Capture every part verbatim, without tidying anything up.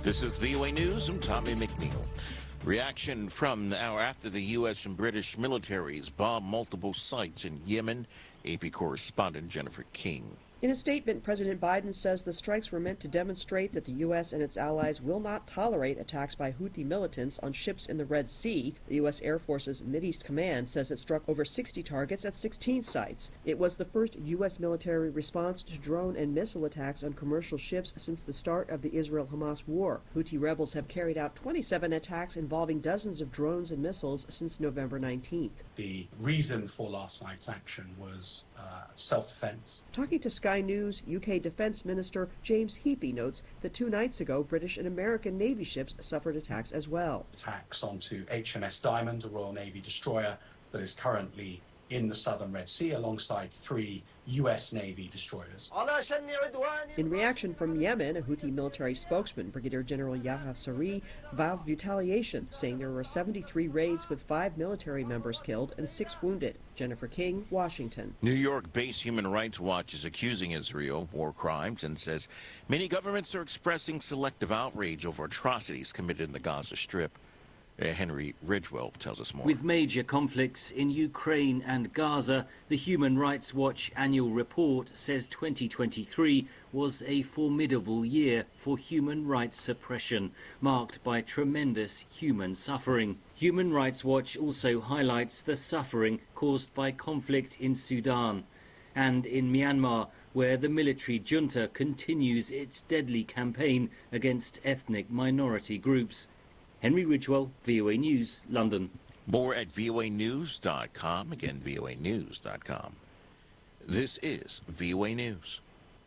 This is V O A News. I'm Tommy McNeil. Reaction from the hour after the U S and British militaries bombed multiple sites in Yemen. A P correspondent Jennifer King. In a statement, President Biden says the strikes were meant to demonstrate that the U S and its allies will not tolerate attacks by Houthi militants on ships in the Red Sea. The U S Air Force's Mideast Command says it struck over sixty targets at sixteen sites. It was the first U S military response to drone and missile attacks on commercial ships since the start of the Israel-Hamas war. Houthi rebels have carried out twenty-seven attacks involving dozens of drones and missiles since November nineteenth. The reason for last night's action was uh, self-defense. Talking to Sky News, U K Defense Minister James Heappey notes that two nights ago, British and American Navy ships suffered attacks as well. Attacks onto H M S Diamond, a Royal Navy destroyer that is currently in the southern Red Sea alongside three U S Navy destroyers. In reaction from Yemen, a Houthi military spokesman, Brigadier General Yahya Saree, vowed retaliation, saying there were seventy-three raids with five military members killed and six wounded. Jennifer King, Washington. New York-based Human Rights Watch is accusing Israel of war crimes and says many governments are expressing selective outrage over atrocities committed in the Gaza Strip. Uh, Henry Ridgewell tells us more. With major conflicts in Ukraine and Gaza, the Human Rights Watch annual report says twenty twenty-three was a formidable year for human rights suppression, marked by tremendous human suffering. Human Rights Watch also highlights the suffering caused by conflict in Sudan and in Myanmar, where the military junta continues its deadly campaign against ethnic minority groups. Henry Ridgewell, V O A News, London. More at V O A news dot com. Again, V O A news dot com. This is V O A News.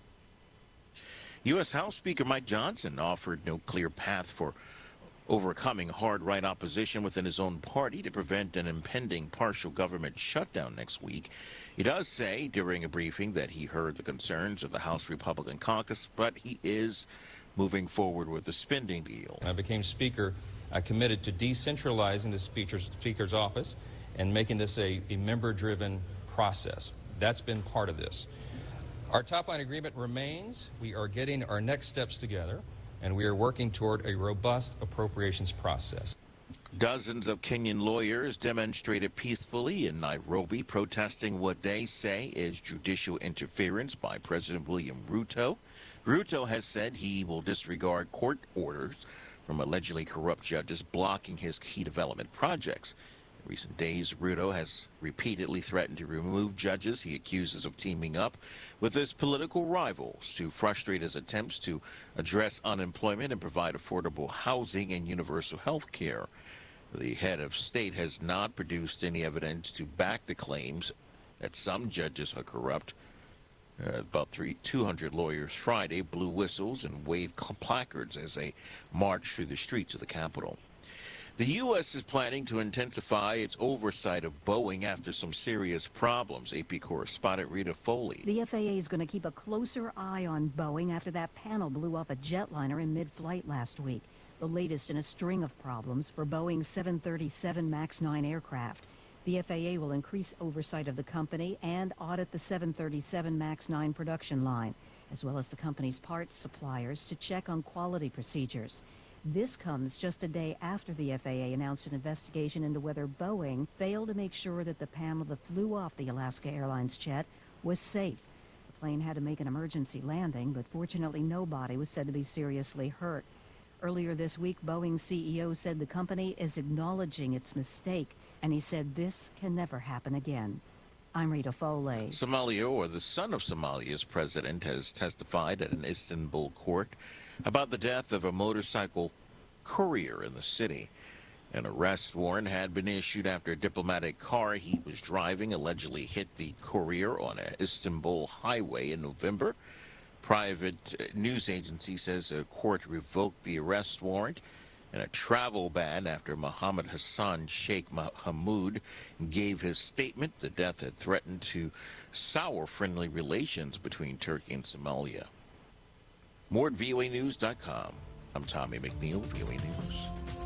U S House Speaker Mike Johnson offered no clear path for overcoming hard right opposition within his own party to prevent an impending partial government shutdown next week. He does say during a briefing that he heard the concerns of the House Republican caucus, but he is moving forward with the spending deal. I became Speaker. I committed to decentralizing the speaker's, speaker's office and making this a, a member-driven process. That's been part of this. Our top-line agreement remains. We are getting our next steps together, and we are working toward a robust appropriations process. Dozens of Kenyan lawyers demonstrated peacefully in Nairobi, protesting what they say is judicial interference by President William Ruto. Ruto has said he will disregard court orders from allegedly corrupt judges blocking his key development projects. In recent days, Ruto has repeatedly threatened to remove judges he accuses of teaming up with his political rivals to frustrate his attempts to address unemployment and provide affordable housing and universal health care. The head of state has not produced any evidence to back the claims that some judges are corrupt. Uh, about three, two hundred lawyers Friday blew whistles and waved placards as they marched through the streets of the capital. The U S is planning to intensify its oversight of Boeing after some serious problems. A P correspondent Rita Foley. The F A A is going to keep a closer eye on Boeing after that panel blew off a jetliner in mid-flight last week, the latest in a string of problems for Boeing's seven thirty-seven MAX nine aircraft. The F A A will increase oversight of the company and audit the seven thirty-seven MAX nine production line, as well as the company's parts suppliers, to check on quality procedures. This comes just a day after the F A A announced an investigation into whether Boeing failed to make sure that the panel that flew off the Alaska Airlines jet was safe. The plane had to make an emergency landing, but fortunately nobody was said to be seriously hurt. Earlier this week, Boeing's C E O said the company is acknowledging its mistake, and he said this can never happen again. I'm Rita Foley. Somalia, or the son of Somalia's president, has testified at an Istanbul court about the death of a motorcycle courier in the city. An arrest warrant had been issued after a diplomatic car he was driving allegedly hit the courier on an Istanbul highway in November. Private news agency says a court revoked the arrest warrant and a travel ban after Mohammed Hassan Sheikh Mahmoud gave his statement. The death had threatened to sour friendly relations between Turkey and Somalia. More at V O A news dot com. I'm Tommy McNeil, V O A News.